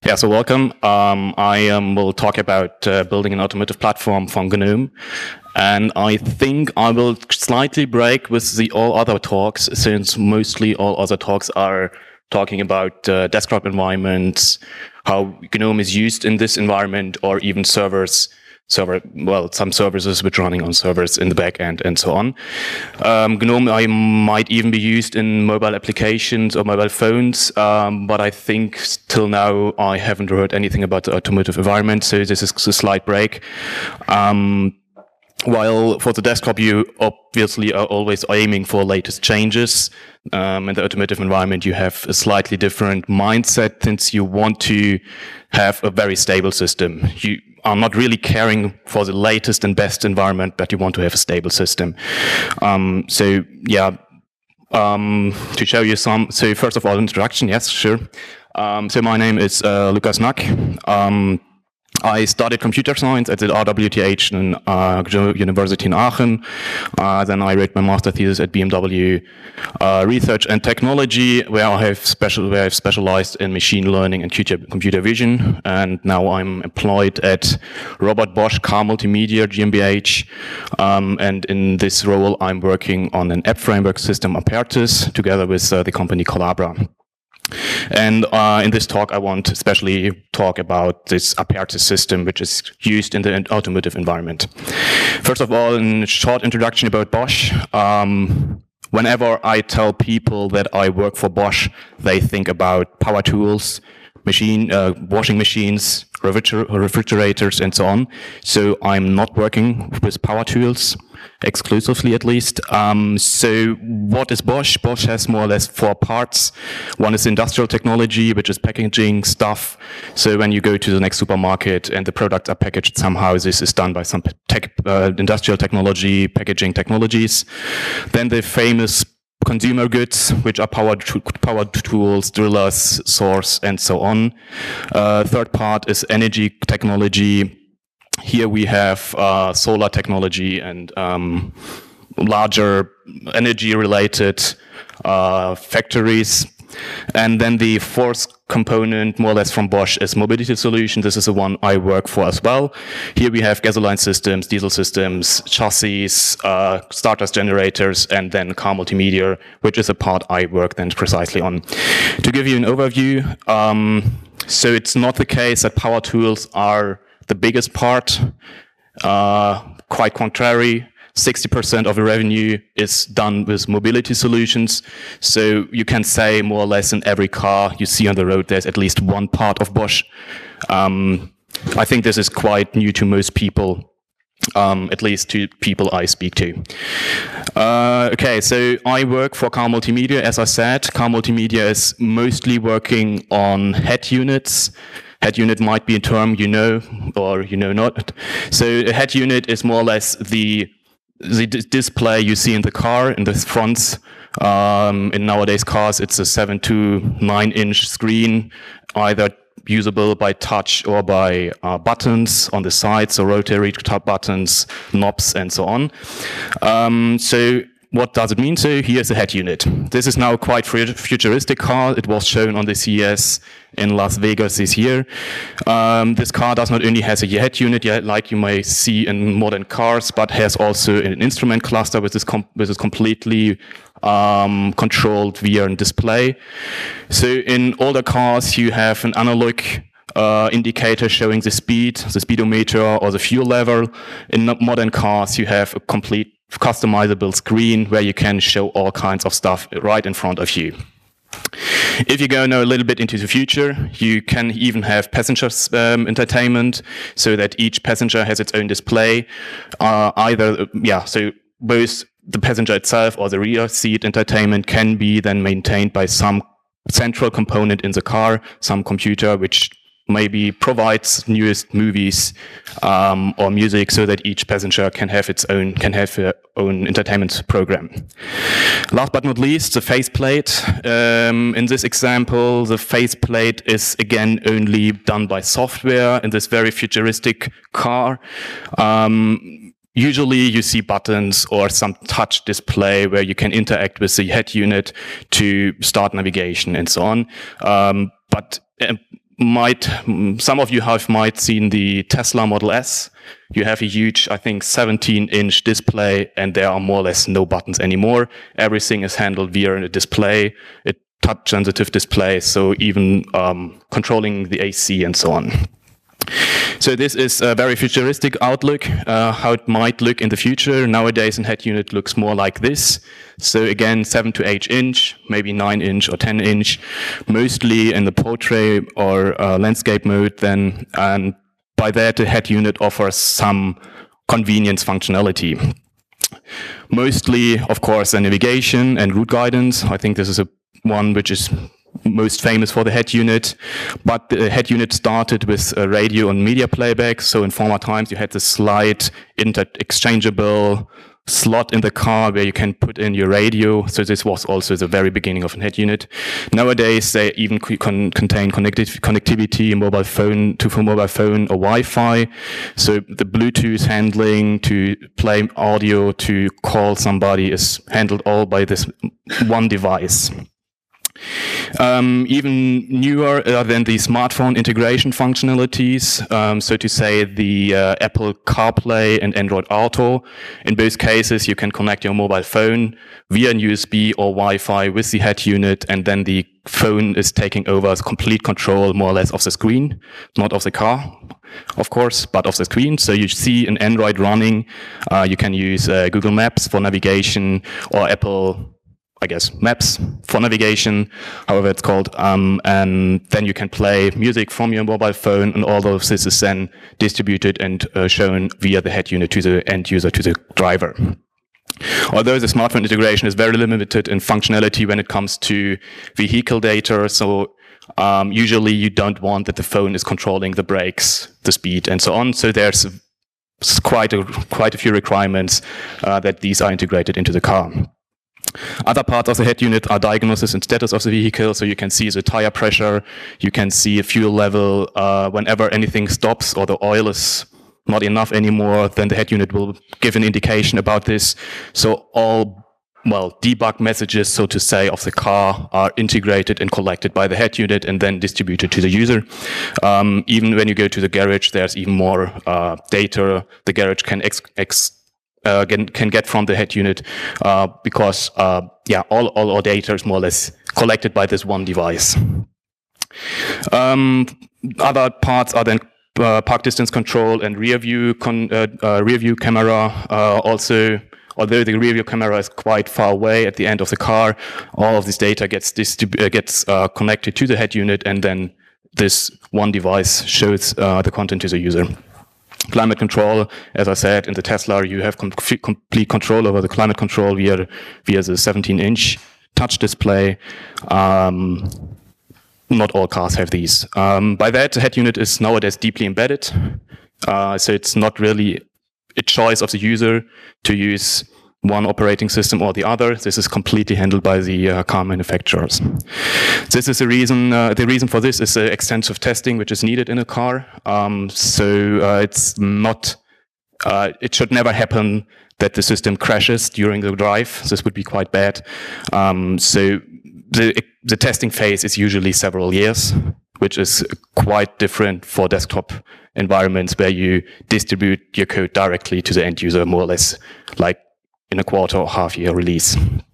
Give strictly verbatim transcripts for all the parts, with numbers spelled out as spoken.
Yeah, so welcome. Um, I um, will talk about uh, building an automotive platform from GNOME. And I think I will slightly break with the all other talks, since mostly all other talks are talking about uh, desktop environments, how GNOME is used in this environment, or even servers, server, well, some services which are running on servers in the back end and so on. Um, GNOME I might even be used in mobile applications or mobile phones, um, but I think till now I haven't heard anything about the automotive environment, so this is a slight break. Um, While for the desktop, you obviously are always aiming for latest changes. Um, in the automotive environment, you have a slightly different mindset, since you want to have a very stable system. You are not really caring for the latest and best environment, but you want to have a stable system. Um, so, yeah, um, to show you some. So, first of all, introduction. Yes, sure. Um, so, my name is uh, Lukas Nack. Um, I studied computer science at the R W T H in uh, University in Aachen. Uh, then I wrote my master thesis at B M W uh, Research and Technology, where I have special where I've specialized in machine learning and computer vision. And now I'm employed at Robert Bosch Car Multimedia GmbH. Um, and in this role, I'm working on an app framework system, Apertus, together with uh, the company Collabra. And uh, in this talk, I want especially talk about this Apertus system, which is used in the automotive environment. First of all, a short introduction about Bosch. Um, whenever I tell people that I work for Bosch, they think about power tools, machine, uh, washing machines, refrigerators, and so on. So I'm not working with power tools, exclusively at least. Um, so what is Bosch? Bosch has more or less four parts. One is industrial technology, which is packaging stuff. So when you go to the next supermarket and the products are packaged somehow, this is done by some tech, uh, industrial technology, packaging technologies. Then the famous consumer goods, which are power, power tools, drillers, saws, and so on. Uh, third part is energy technology. Here we have uh, solar technology and um, larger energy-related uh, factories. And then the fourth component, more or less from Bosch, is mobility solution. This is the one I work for as well. Here we have gasoline systems, diesel systems, chassis, uh, starters, generators, and then car multimedia, which is a part I work then precisely on. To give you an overview, um, so it's not the case that power tools are the biggest part. Uh, quite contrary. sixty percent of the revenue is done with mobility solutions. So you can say more or less in every car you see on the road, there's at least one part of Bosch. Um, I think this is quite new to most people, um, at least to people I speak to. Uh, okay, so I work for Car Multimedia, as I said. Car Multimedia is mostly working on head units. Head unit might be a term you know or you know not. So a head unit is more or less the the display you see in the car, in the fronts. Um, in nowadays cars, it's a seven to nine inch screen, either usable by touch or by uh, buttons on the sides, so rotary top buttons, knobs, and so on. Um, so what does it mean? So here's a head unit. This is now quite futuristic car. It was shown on the C E S in Las Vegas this year. Um, this car does not only has a head unit, like you may see in modern cars, but has also an instrument cluster, which is, com which is completely um, controlled via a display. So in older cars, you have an analog Uh, indicator showing the speed, the speedometer, or the fuel level. In modern cars, you have a complete customizable screen where you can show all kinds of stuff right in front of you. If you go now a little bit into the future, you can even have passengers um, entertainment, so that each passenger has its own display. Uh, either, yeah, so both the passenger itself or the rear seat entertainment can be then maintained by some central component in the car, some computer which maybe provides newest movies um, or music, so that each passenger can have its own can have their own entertainment program. Last but not least, the faceplate. Um, in this example, the faceplate is again only done by software in this very futuristic car. Um, Usually you see buttons or some touch display where you can interact with the head unit to start navigation and so on. Um, but uh, might, some of you have might seen the Tesla Model S. You have a huge, I think, seventeen inch display, and there are more or less no buttons anymore. Everything is handled via a display, a touch-sensitive display, so even um, controlling the A C and so on. So this is a very futuristic outlook, uh, how it might look in the future. Nowadays, a head unit looks more like this. So again, seven to eight inch, maybe nine inch or ten inch, mostly in the portrait or uh, landscape mode then. And by that, the head unit offers some convenience functionality. Mostly, of course, the navigation and route guidance. I think this is a one which is most famous for the head unit, but the head unit started with a radio and media playback. So in former times, you had the slide inter-exchangeable slot in the car where you can put in your radio. So this was also the very beginning of a head unit. Nowadays, they even con contain connected connectivity, mobile phone to for mobile phone or Wi-Fi. So the Bluetooth handling to play audio to call somebody is handled all by this one device. Um, even newer uh, than the smartphone integration functionalities, um, so to say the uh, Apple CarPlay and Android Auto. In both cases, you can connect your mobile phone via U S B or Wi-Fi with the head unit, and then the phone is taking over complete control, more or less, of the screen, not of the car, of course, but of the screen. So you see an Android running. Uh, you can use uh, Google Maps for navigation, or Apple, I guess, Maps for navigation, however it's called, um, and then you can play music from your mobile phone, and all of this is then distributed and uh, shown via the head unit to the end user, to the driver. Although the smartphone integration is very limited in functionality when it comes to vehicle data, so um, usually you don't want that the phone is controlling the brakes, the speed, and so on. So there's quite a, quite a few requirements uh, that these are integrated into the car. Other parts of the head unit are diagnosis and status of the vehicle, so you can see the tire pressure, you can see a fuel level. Uh, whenever anything stops or the oil is not enough anymore, then the head unit will give an indication about this. So all, well, debug messages, so to say, of the car are integrated and collected by the head unit and then distributed to the user. Um, even when you go to the garage, there's even more uh, data the garage can ex, ex Uh, can, can get from the head unit, uh, because uh, yeah, all, all our data is more or less collected by this one device. Um, other parts are then uh, park distance control and rear view, con uh, uh, rear view camera. Uh, also, although the rear view camera is quite far away at the end of the car, all of this data gets uh, gets uh, connected to the head unit, and then this one device shows uh, the content to the user. Climate control, as I said, in the Tesla, you have com complete control over the climate control via, via the seventeen inch touch display. Um, not all cars have these. Um, by that, the head unit is nowadays deeply embedded. Uh, so it's not really a choice of the user to use one operating system or the other. This is completely handled by the uh, car manufacturers. This is the reason. Uh, the reason for this is uh, extensive testing, which is needed in a car. Um, so uh, it's not. Uh, it should never happen that the system crashes during the drive. This would be quite bad. Um, so the the testing phase is usually several years, which is quite different for desktop environments where you distribute your code directly to the end user, more or less like in a quarter or half year release.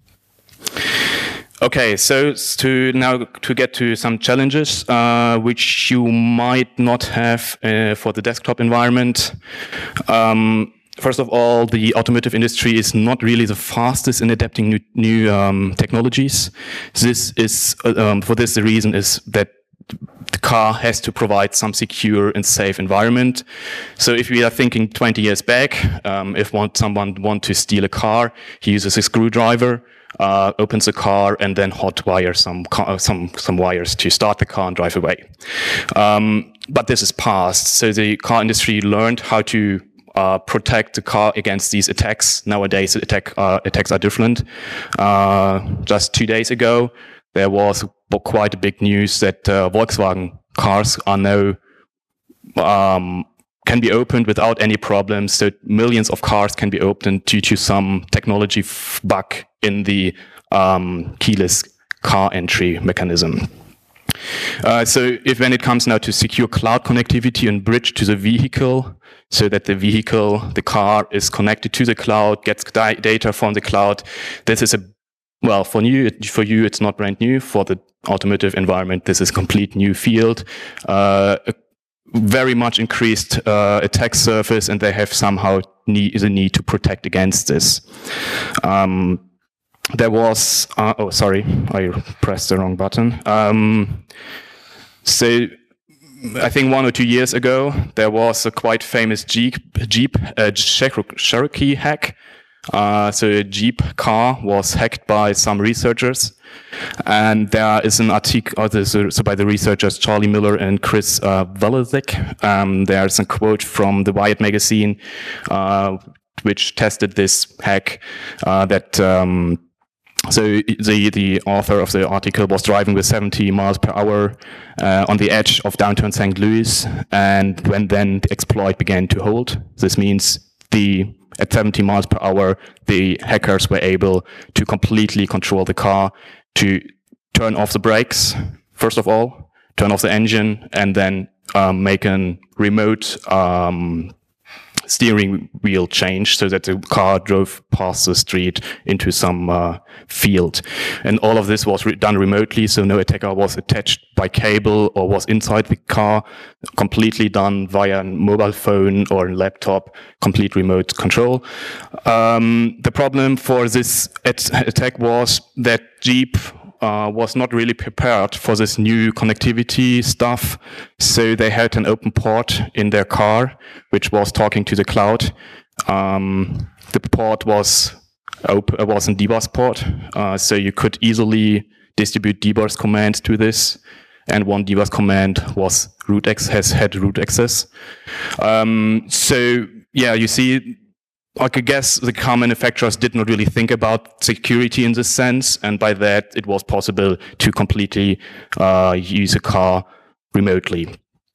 Okay, so to now to get to some challenges uh, which you might not have uh, for the desktop environment. Um, first of all, the automotive industry is not really the fastest in adapting new, new um, technologies. This is uh, um, for this the reason is that the car has to provide some secure and safe environment. So if we are thinking twenty years back, um, if want, someone wants to steal a car, he uses a screwdriver, uh, opens the car, and then hot wires some, car, some, some wires to start the car and drive away. Um, but this is past. So the car industry learned how to uh, protect the car against these attacks. Nowadays, the attack, uh, attacks are different. Uh, just two days ago, there was quite a big news that uh, Volkswagen cars are now um, can be opened without any problems. So millions of cars can be opened due to some technology bug in the um, keyless car entry mechanism. Uh, so if when it comes now to secure cloud connectivity and bridge to the vehicle, so that the vehicle, the car, is connected to the cloud, gets data from the cloud, this is a, well, for you, for you, it's not brand new. For the automotive environment, this is a complete new field. Uh, a very much increased uh, attack surface, and they have somehow need, the need to protect against this. Um, there was, uh, oh, sorry, I pressed the wrong button. Um, so I think one or two years ago, there was a quite famous Jeep, Jeep uh, Cherokee hack. Uh, so a Jeep car was hacked by some researchers, and there is an article, so, so by the researchers Charlie Miller and Chris uh, Valasek. Um, there's a quote from the Wired magazine, uh, which tested this hack. Uh, that um, so the the author of the article was driving with seventy miles per hour uh, on the edge of downtown Saint Louis, and when then the exploit began to hold. This means the at seventy miles per hour, the hackers were able to completely control the car, to turn off the brakes, first of all, turn off the engine, and then um, make a remote um, steering wheel change so that the car drove past the street into some uh, field. And all of this was re done remotely, so no attacker was attached by cable or was inside the car, completely done via a mobile phone or a laptop, complete remote control. Um, the problem for this at attack was that Jeep Uh, was not really prepared for this new connectivity stuff, so they had an open port in their car, which was talking to the cloud. Um, the port was open, was a dbus port, uh, so you could easily distribute dbus commands to this, and one dbus command was root access, has had root access. Um, so yeah, you see, I could guess the car manufacturers did not really think about security in this sense, and by that it was possible to completely uh, use a car remotely.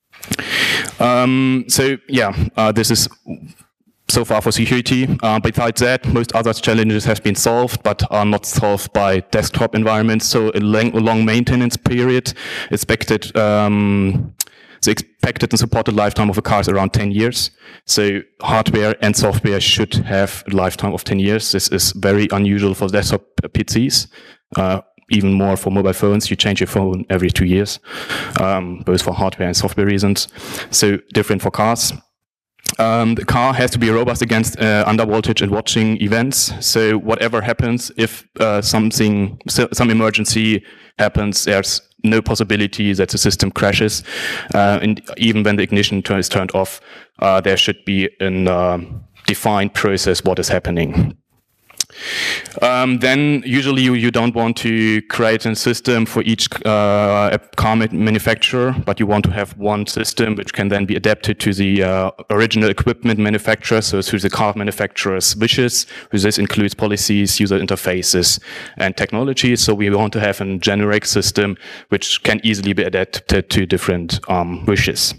Um, so yeah, uh, this is so far for security. Uh, besides that, most other challenges have been solved, but are not solved by desktop environments. So a long, a long maintenance period expected. Um, The expected and supported lifetime of a car is around ten years. So hardware and software should have a lifetime of ten years. This is very unusual for desktop P Cs. Uh, even more for mobile phones. You change your phone every two years, um, both for hardware and software reasons. So different for cars. Um, the car has to be robust against uh, under voltage and watching events. So whatever happens, if uh, something, some emergency happens, there's no possibility that the system crashes. Uh, and even when the ignition is turned off, uh, there should be a uh, defined process what is happening. Um, then usually you, you don't want to create a system for each uh, car manufacturer, but you want to have one system which can then be adapted to the uh, original equipment manufacturer, so through the car manufacturer's wishes. This includes policies, user interfaces, and technology. So we want to have a generic system which can easily be adapted to different um, wishes.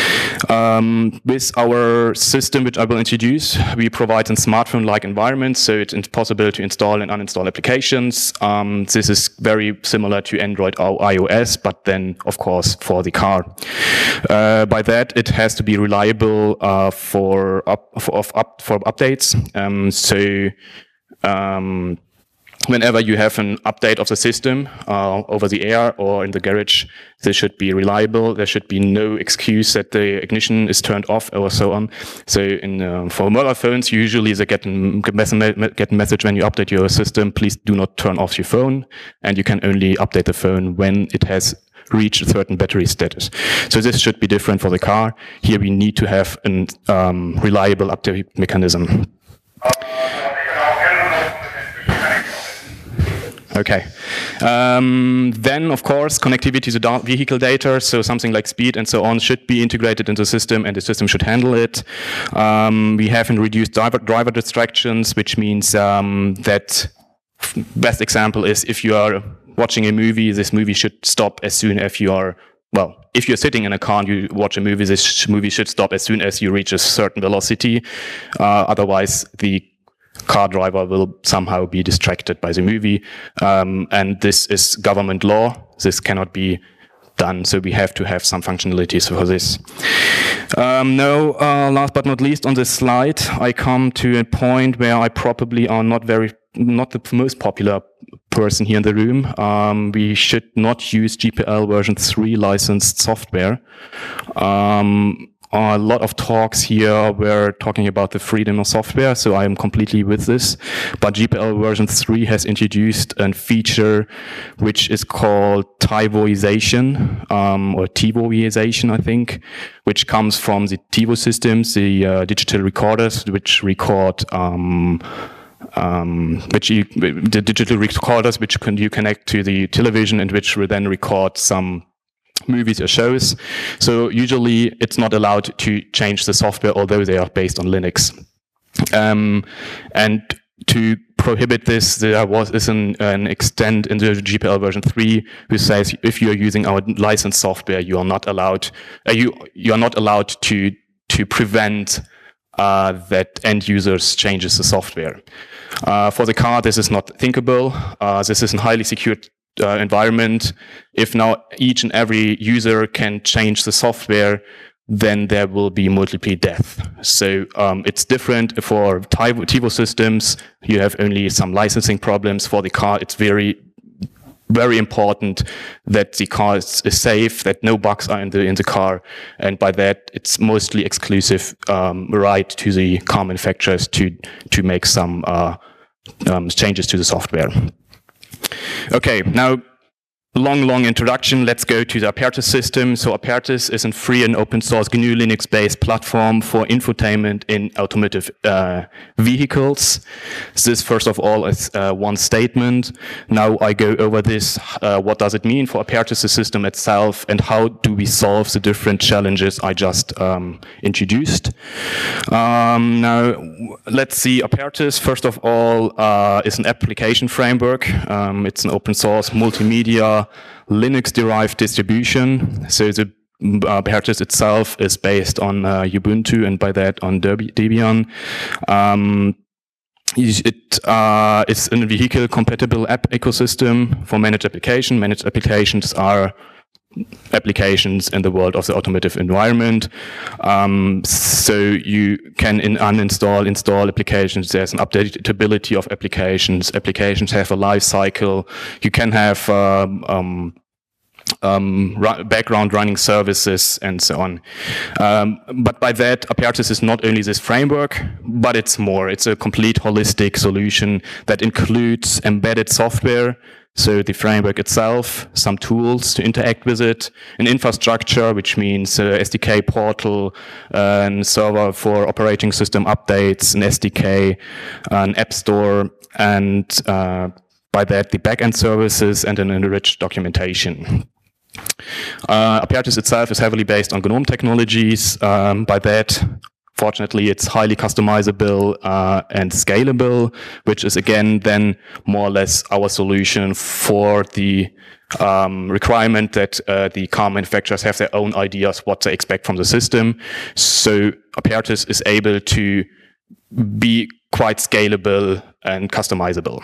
Um, with our system, which I will introduce, we provide a smartphone-like environment, so it's possible to install and uninstall applications. Um, this is very similar to Android or iOS, but then, of course, for the car. Uh, by that, it has to be reliable uh, for up for, of up for updates. Um, so. Um, Whenever you have an update of the system uh, over the air or in the garage, this should be reliable. There should be no excuse that the ignition is turned off or so on. So in, uh, for mobile phones, usually they get a, get a message when you update your system, please do not turn off your phone. And you can only update the phone when it has reached a certain battery status. So this should be different for the car. Here we need to have a um, reliable update mechanism. Okay. Um, then, of course, connectivity to vehicle data, so something like speed and so on should be integrated into the system, and the system should handle it. Um, we have reduced driver, driver distractions, which means um, that best example is if you are watching a movie, this movie should stop as soon as you are, well, if you're sitting in a car and you watch a movie, this movie should stop as soon as you reach a certain velocity. Uh, otherwise, the car driver will somehow be distracted by the movie, um, and this is government law. This cannot be done. So we have to have some functionalities for this. Um, no, uh, last but not least on this slide, I come to a point where I probably are not very, not the most popular person here in the room. Um, we should not use G P L version three licensed software. Um, A lot of talks here were talking about the freedom of software, so I am completely with this. But G P L version three has introduced a feature which is called TiVoization, um, or TiVoization, I think, which comes from the TiVo systems, the uh, digital recorders, which record um, um, which you, the digital recorders which can, you connect to the television and which will then record some movies or shows. So usually it's not allowed to change the software, although they are based on Linux. Um, and to prohibit this, there was is an, an extent in the G P L version three who says if you are using our licensed software, you are not allowed. Uh, you you are not allowed to to prevent uh, that end users changes the software. Uh, for the car, this is not thinkable. Uh, this is a highly secured Uh, environment. If now each and every user can change the software, then there will be multiple death. So um, it's different for TiVo, TiVo systems. You have only some licensing problems. For the car, it's very, very important that the car is, is safe, that no bugs are in the in the car, and by that, it's mostly exclusive um, right to the car manufacturers to to make some uh, um, changes to the software. Okay, now, long, long introduction. Let's go to the Apertus system. So Apertus is a free and open source G N U Linux-based platform for infotainment in automotive uh, vehicles. This, first of all, is uh, one statement. Now I go over this. Uh, what does it mean for Apertus, the system itself, and how do we solve the different challenges I just um, introduced? Um, now, let's see. Apertus, first of all, uh, is an application framework. Um, it's an open source multimedia Linux-derived distribution. So the uh, Apertus itself is based on uh, Ubuntu, and by that on Debian. Um, it uh, is a vehicle-compatible app ecosystem for managed application. Managed applications are applications in the world of the automotive environment. Um, so you can in uninstall, install applications. There's an updatability of applications. Applications have a life cycle. You can have um, um, um, ru background running services and so on. Um, but by that, Apertus is not only this framework, but it's more. It's a complete holistic solution that includes embedded software. So the framework itself, some tools to interact with it, an infrastructure, which means uh, S D K portal, uh, and server for operating system updates, an S D K, an app store, and uh, by that the backend services and an enriched documentation. Uh, Apertus itself is heavily based on GNOME technologies. Um, by that, fortunately, it's highly customizable uh, and scalable, which is again then more or less our solution for the um, requirement that uh, the car manufacturers have their own ideas what they expect from the system. So Apertus is able to be quite scalable and customizable.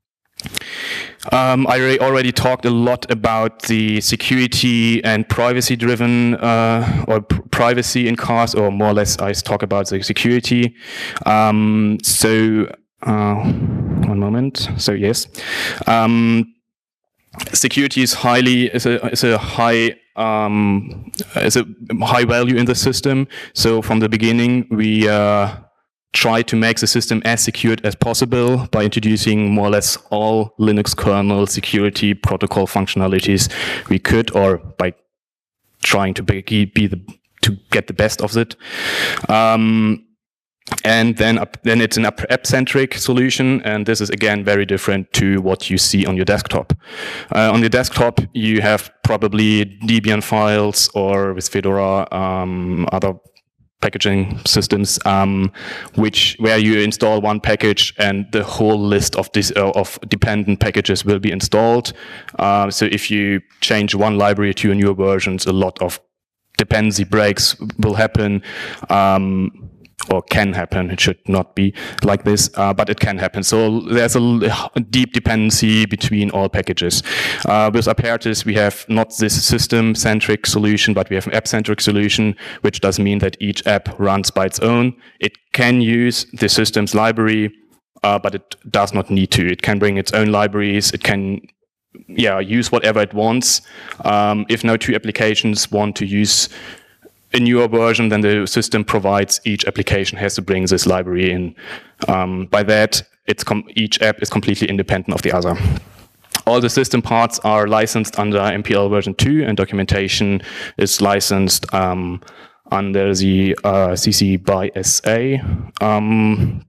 Um, I already talked a lot about the security and privacy-driven uh, or pr privacy in cars, or more or less I talk about the security. Um, so, uh, one moment. So yes, um, security is highly is a is a high um, is a high value in the system. So from the beginning we. Uh, try to make the system as secure as possible by introducing more or less all Linux kernel security protocol functionalities we could, or by trying to be, be the to get the best of it. Um, and then up, then it's an app-centric solution, and this is again very different to what you see on your desktop. Uh, on your desktop, you have probably Debian files, or with Fedora, um, other packaging systems, um, which where you install one package and the whole list of this uh, of dependent packages will be installed. Uh, so if you change one library to a newer versions, a lot of dependency breaks will happen. Um, or can happen. It should not be like this, uh, but it can happen. So there's a, a deep dependency between all packages. Uh, with Apertis, we have not this system-centric solution, but we have an app-centric solution, which does mean that each app runs by its own. It can use the system's library, uh, but it does not need to. It can bring its own libraries. It can yeah, use whatever it wants. Um, if no two applications want to use a newer version, then the system provides each application has to bring this library in. Um, by that, it's com each app is completely independent of the other. All the system parts are licensed under M P L version two, and documentation is licensed um, under the uh, C C by S A. Um,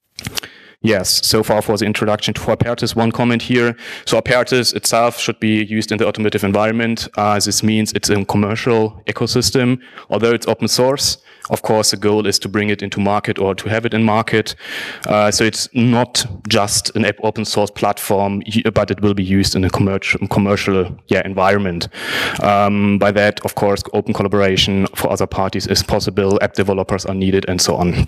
Yes, so far for the introduction to Apertis. One comment here. So Apertis itself should be used in the automotive environment. Uh, this means it's a commercial ecosystem. Although it's open source, of course, the goal is to bring it into market or to have it in market. Uh, so it's not just an open source platform, but it will be used in a commercial, commercial yeah, environment. Um, by that, of course, open collaboration for other parties is possible. App developers are needed and so on.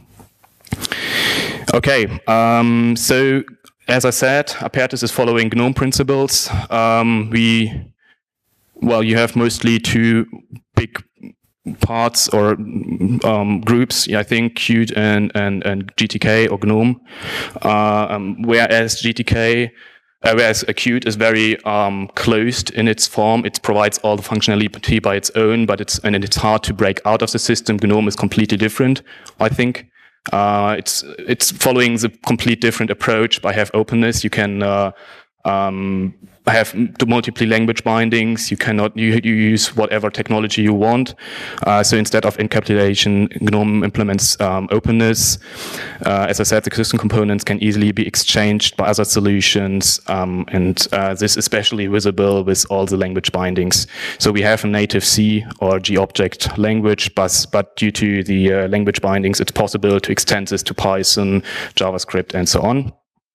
Okay, um, so as I said, Apertis is following GNOME principles. Um, we, well, you have mostly two big parts or um, groups. I think Qt and, and, and G T K or GNOME. Uh, um, whereas G T K, uh, whereas Qt is very um, closed in its form. It provides all the functionality by its own, but it's and it's hard to break out of the system. GNOME is completely different, I think. Uh, it's it's following the complete different approach. By have openness, you can uh, um, have multiple language bindings. You cannot you, you use whatever technology you want. Uh, so instead of encapsulation, GNOME implements um, openness. Uh, as I said, the system components can easily be exchanged by other solutions, um, and uh, this is especially visible with all the language bindings. So we have a native C or G-object language, but but due to the uh, language bindings, it's possible to extend this to Python, JavaScript, and so on.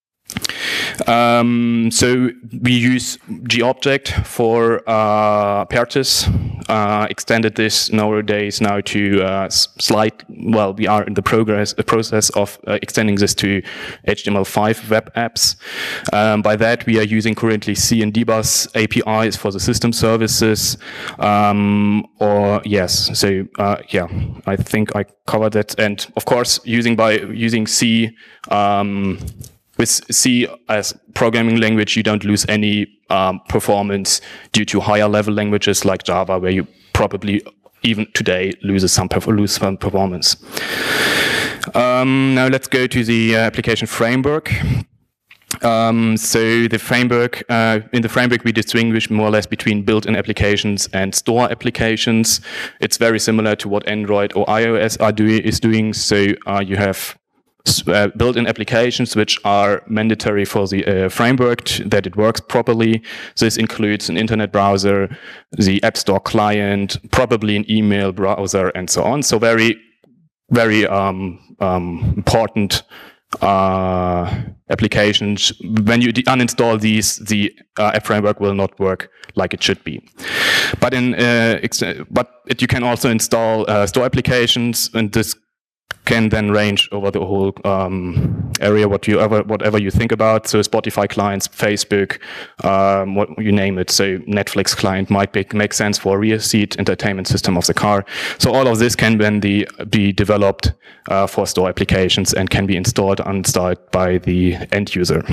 Um, so we use G-object for uh, Apertis. Uh, extended this nowadays now to uh, slight. Well, we are in the progress, the process of uh, extending this to H T M L five web apps. Um, by that, we are using currently C and D bus A P Is for the system services. Um, or yes, so uh, yeah, I think I covered that. And of course, using by using C. Um, With C as programming language, you don't lose any um, performance due to higher level languages like Java, where you probably even today loses some, lose some performance. Um, now let's go to the uh, application framework. Um, so the framework, uh, in the framework, we distinguish more or less between built-in applications and store applications. It's very similar to what Android or iOS are doing is doing. So uh, you have Uh, built-in applications which are mandatory for the uh, framework that it works properly. This includes an internet browser, the App Store client, probably an email browser, and so on. So very, very um, um, important uh, applications. When you uninstall these, the uh, app framework will not work like it should be. But in uh, but it, you can also install uh, store applications, and this can then range over the whole um, area, what you ever, whatever you think about. So Spotify clients, Facebook, um, what you name it. So Netflix client might be, make sense for a rear seat entertainment system of the car. So all of this can then be, be developed uh, for store applications and can be installed and uninstalled by the end user.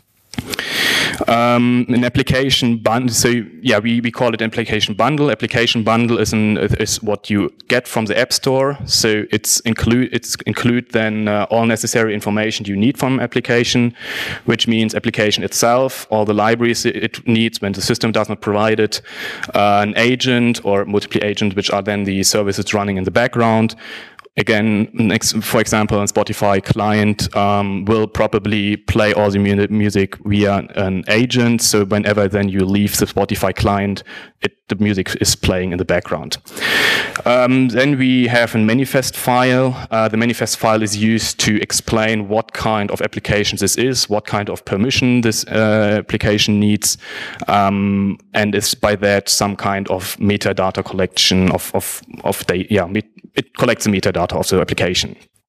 Um, an application bundle. So yeah, we, we call it application bundle. Application bundle is an is what you get from the App Store. So it's include it's include then uh, all necessary information you need from application, which means application itself, all the libraries it needs when the system does not provide it, uh, an agent or multiple agent, which are then the services running in the background. Again, next, for example, a Spotify client um, will probably play all the mu music via an agent. So whenever then you leave the Spotify client, it, the music is playing in the background. Um, then we have a manifest file. Uh, the manifest file is used to explain what kind of application this is, what kind of permission this uh, application needs, um, and is by that some kind of metadata collection of of of the yeah it collects the metadata of the application.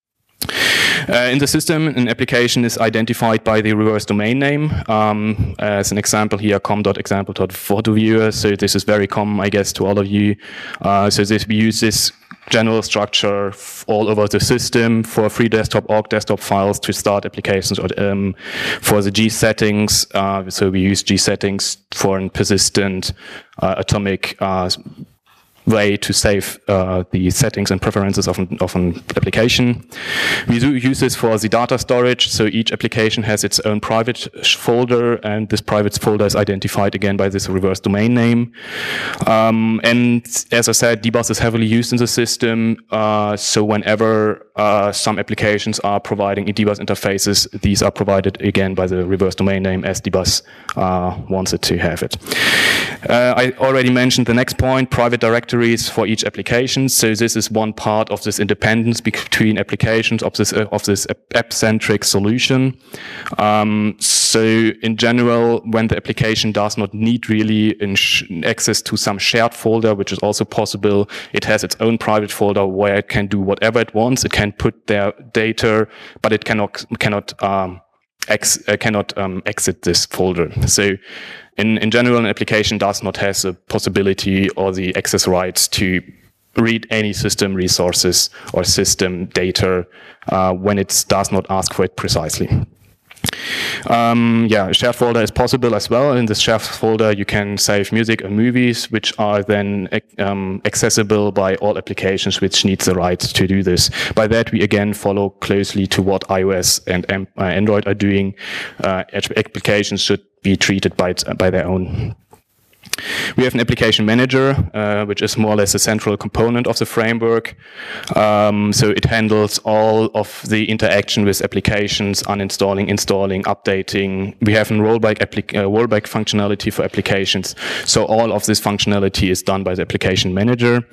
Uh, in the system, an application is identified by the reverse domain name. Um, as an example here, com.example.photoviewer. So this is very common, I guess, to all of you. Uh, so this, we use this general structure all over the system for free desktop, org desktop files to start applications, or um, for the G settings. Uh, so we use G settings for a persistent uh, atomic uh, way to save uh, the settings and preferences of an, of an application. We do use this for the data storage, so each application has its own private folder, and this private folder is identified again by this reverse domain name. Um, and as I said, dbus is heavily used in the system, uh, so whenever uh, some applications are providing dbus interfaces, these are provided again by the reverse domain name as dbus uh, wants it to have it. Uh, I already mentioned the next point, private directories for each application. So this is one part of this independence between applications of this uh, of this app-centric solution. Um, so in general, when the application does not need really access to some shared folder, which is also possible, it has its own private folder where it can do whatever it wants. It can put their data, but it cannot cannot um, ex uh, cannot um, exit this folder. So In, in general, an application does not have the possibility or the access rights to read any system resources or system data uh, when it does not ask for it precisely. Um, yeah, a shared folder is possible as well. In this shared folder, you can save music and movies, which are then um, accessible by all applications which need the right to do this. By that, we again follow closely to what iOS and uh, Android are doing. Uh, applications should be treated by, by their own. We have an application manager, uh, which is more or less a central component of the framework. Um, so it handles all of the interaction with applications, uninstalling, installing, updating. We have a rollback, uh, rollback functionality for applications. So all of this functionality is done by the application manager.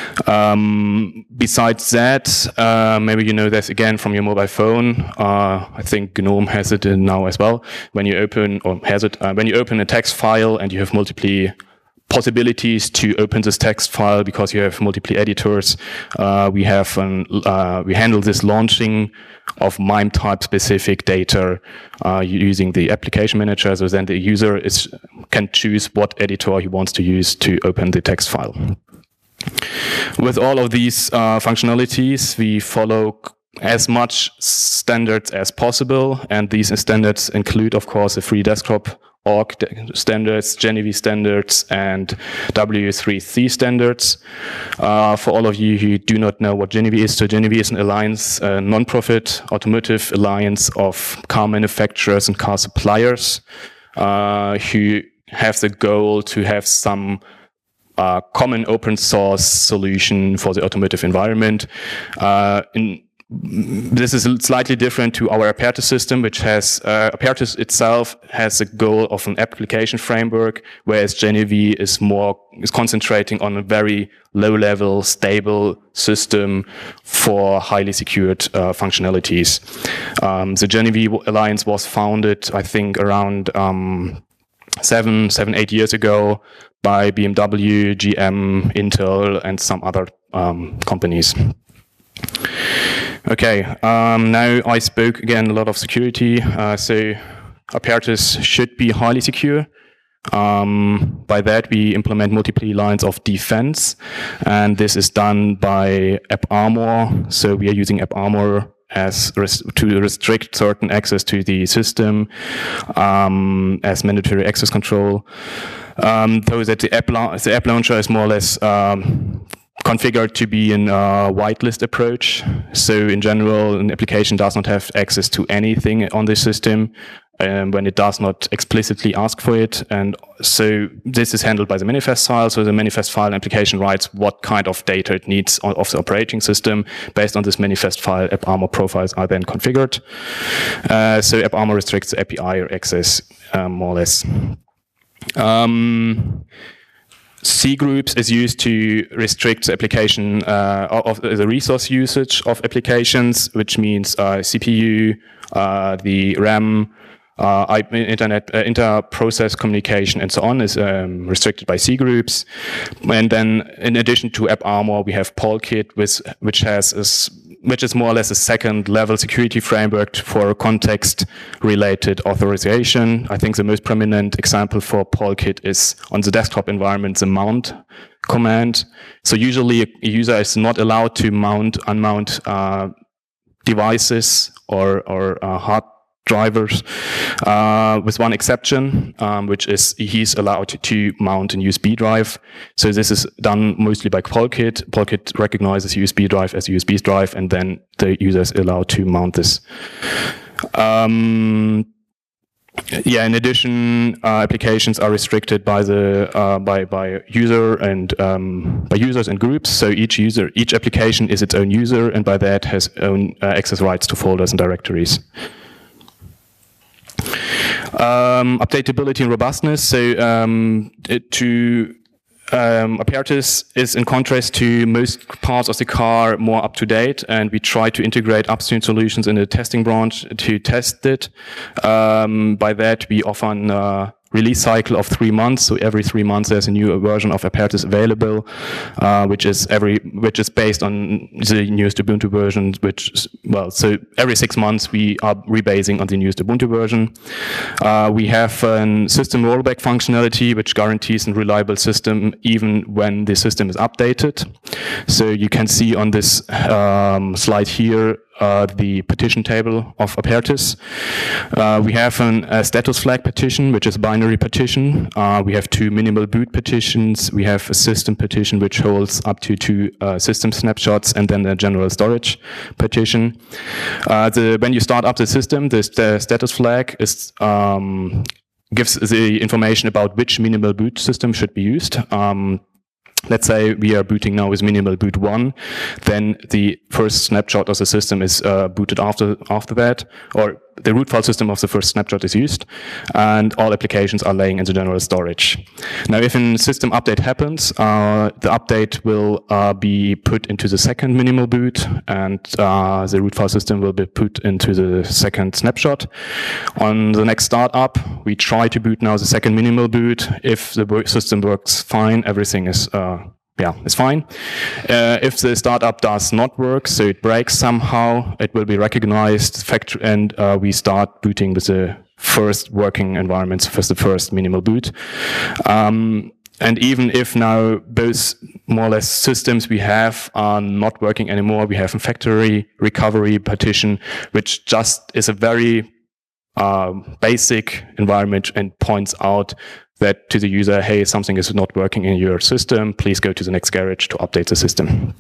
Um, besides that, uh, maybe you know this again from your mobile phone. Uh, I think GNOME has it now as well. When you open, or has it, uh, when you open a text file and you have multiple possibilities to open this text file because you have multiple editors. Uh, we have an, uh, we handle this launching of MIME type specific data uh, using the application manager. So then the user is can choose what editor he wants to use to open the text file. With all of these uh, functionalities, we follow as much standards as possible, and these standards include, of course, the free desktop org standards, Genevieve standards, and W three C standards. Uh, for all of you who do not know what Genevieve is, so Genevieve is an alliance, a non-profit automotive alliance of car manufacturers and car suppliers uh, who have the goal to have some uh, common open source solution for the automotive environment. Uh, in This is slightly different to our Apertus system, which has, uh, Apertus itself has a goal of an application framework, whereas Genevieve is more, is concentrating on a very low level, stable system for highly secured uh, functionalities. Um, the Genevieve Alliance was founded, I think, around um, seven, seven, eight years ago by B M W, G M, Intel, and some other um, companies. Okay, um, now I spoke again a lot of security. Uh, so Apertus should be highly secure. Um, by that, we implement multiple lines of defense, and this is done by AppArmor. So we are using AppArmor as res to restrict certain access to the system um, as mandatory access control. Um, so that the app, the app launcher is more or less um, configured to be in a whitelist approach. So in general, an application does not have access to anything on the system um, when it does not explicitly ask for it. And so this is handled by the manifest file. So the manifest file application writes what kind of data it needs of the operating system. Based on this manifest file, AppArmor profiles are then configured. Uh, so AppArmor restricts the A P I or access um, more or less. Um, C groups is used to restrict the application uh, of the resource usage of applications, which means uh, C P U, uh, the RAM, uh, internet, uh, inter-process communication, and so on is um, restricted by C groups. And then, in addition to AppArmor, we have Polkit, with, which has a which is more or less a second level security framework for context-related authorization. I think the most prominent example for Polkit is on the desktop environment, the mount command. So usually a user is not allowed to mount, unmount uh, devices or, or uh, hard drivers, uh, with one exception, um, which is he's allowed to, to mount a U S B drive. So this is done mostly by Polkit. Polkit recognizes U S B drive as a U S B drive, and then the user is allowed to mount this. Um, yeah. In addition, uh, applications are restricted by the uh, by by user and um, by users and groups. So each user, each application is its own user, and by that has own uh, access rights to folders and directories. Um, updatability and robustness. So um, it, to um, Apertus is, in contrast to most parts of the car, more up to date, and we try to integrate upstream solutions in the testing branch to test it. Um, by that, we offer an uh, release cycle of three months. So every three months, there's a new version of Apertus available, uh, which is every which is based on the newest Ubuntu version. Which well, so every six months we are rebasing on the newest Ubuntu version. Uh, we have a system rollback functionality, which guarantees a reliable system even when the system is updated. So you can see on this um, slide here Uh, the partition table of Apertus. Uh, we have an, a status flag partition, which is a binary partition. Uh, we have two minimal boot partitions. We have a system partition, which holds up to two uh, system snapshots, and then a general storage partition. Uh, the, when you start up the system, the, the status flag is um, gives the information about which minimal boot system should be used. Um, Let's say we are booting now with minimal boot one, then the first snapshot of the system is uh, booted after after that, or the root file system of the first snapshot is used, and all applications are laying in the general storage. Now, if a system update happens, uh, the update will uh, be put into the second minimal boot, and uh, the root file system will be put into the second snapshot. On the next startup, we try to boot now the second minimal boot. If the system works fine, everything is uh, yeah, it's fine. Uh, if the startup does not work, so it breaks somehow, it will be recognized, fact and uh, we start booting with the first working environment, so first the first minimal boot. Um, and even if now both more or less systems we have are not working anymore, we have a factory recovery partition, which just is a very uh, basic environment and points out that to the user, hey, something is not working in your system, please go to the next garage to update the system.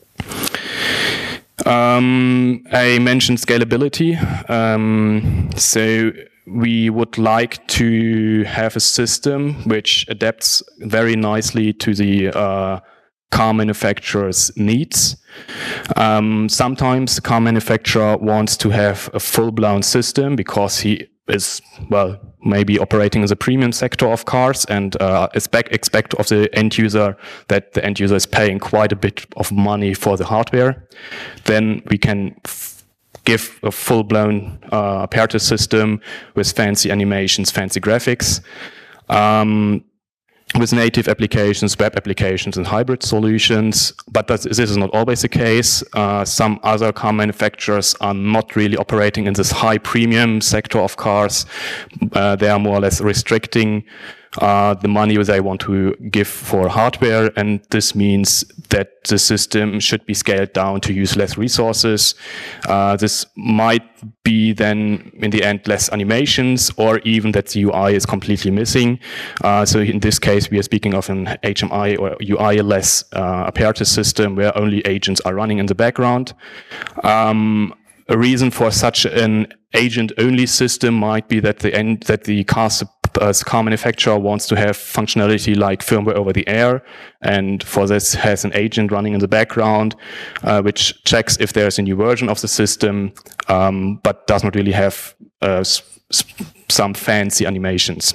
Um, I mentioned scalability. Um, so we would like to have a system which adapts very nicely to the uh, car manufacturer's needs. Um, sometimes the car manufacturer wants to have a full-blown system because he is, well, maybe operating in the premium sector of cars and uh, expect, expect of the end user that the end user is paying quite a bit of money for the hardware. Then we can f give a full-blown uh, Apertus system with fancy animations, fancy graphics, um, with native applications, web applications, and hybrid solutions. But that's, this is not always the case. Uh, some other car manufacturers are not really operating in this high premium sector of cars. Uh, they are more or less restricting uh, the money they want to give for hardware, and this means that the system should be scaled down to use less resources. Uh, this might be then, in the end, less animations, or even that the U I is completely missing. Uh, so in this case, we are speaking of an H M I or U I-less uh, Apertus system where only agents are running in the background. Um, a reason for such an agent-only system might be that the end that the car Uh, car manufacturer wants to have functionality like firmware over the air, and for this has an agent running in the background, uh, which checks if there's a new version of the system, um, but does not really have uh, some fancy animations.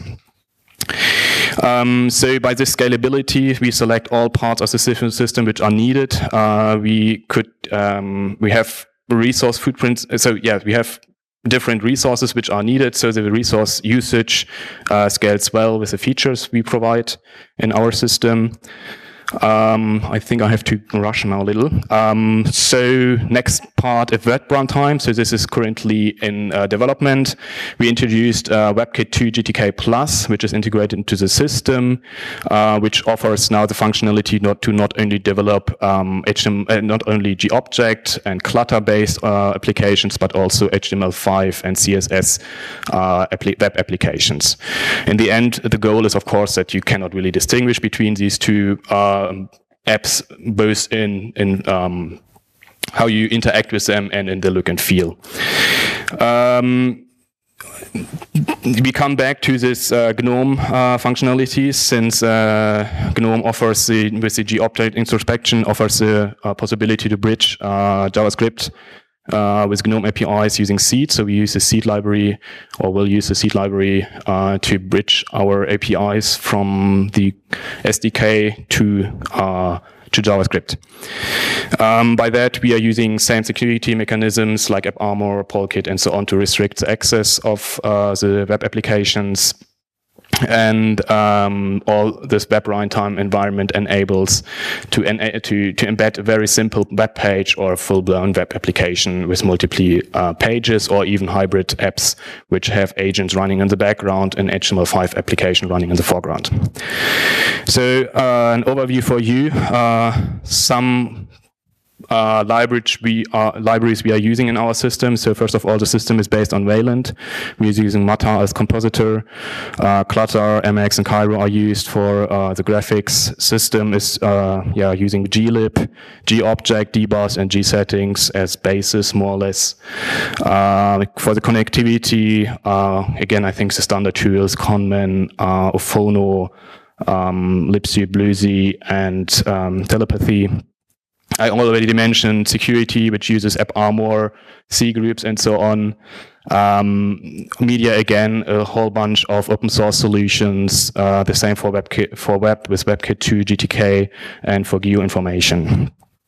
Um, so by this scalability, we select all parts of the system which are needed. Uh, we could um, we have resource footprints. So yeah, we have different resources which are needed, so the resource usage uh, scales well with the features we provide in our system. Um, I think I have to rush now a little. Um, so next part is web runtime. So this is currently in uh, development. We introduced uh, WebKit two G T K Plus, which is integrated into the system, uh, which offers now the functionality not to not only develop um, H T M L, uh, not only G-Object and Clutter-based uh, applications, but also H T M L five and C S S uh, appli web applications. In the end, the goal is, of course, that you cannot really distinguish between these two uh, Um, apps, both in in um, how you interact with them and in the look and feel. Um, we come back to this uh, GNOME uh, functionalities, since uh, GNOME offers the, with the G-Object introspection, offers the uh, possibility to bridge uh, JavaScript Uh, with GNOME A P Is using Seed. So we use the Seed library, or we'll use the Seed library uh, to bridge our A P Is from the S D K to uh, to JavaScript. Um, by that, we are using same security mechanisms like AppArmor, Polkit, and so on to restrict the access of uh, the web applications. And um, all this web runtime environment enables to, en to, to embed a very simple web page or a full-blown web application with multiple uh, pages, or even hybrid apps which have agents running in the background and H T M L five application running in the foreground. So uh, an overview for you. Uh, some Uh, libraries we are libraries we are using in our system. So first of all, the system is based on Wayland. We're using Mata as compositor. Uh, Clutter, M X, and Cairo are used for uh, the graphics. System is uh, yeah using glib, G-Object, dbus, and G-Settings as basis, more or less. Uh, for the connectivity, uh, again, I think the standard tools, Conman, uh, Ophono, um, Libsy, Bluesy, and um, Telepathy. I already mentioned security, which uses AppArmor, C groups, and so on. Um, media, again, a whole bunch of open source solutions. Uh, the same for WebKit, for web with WebKit two G T K, and for geoinformation.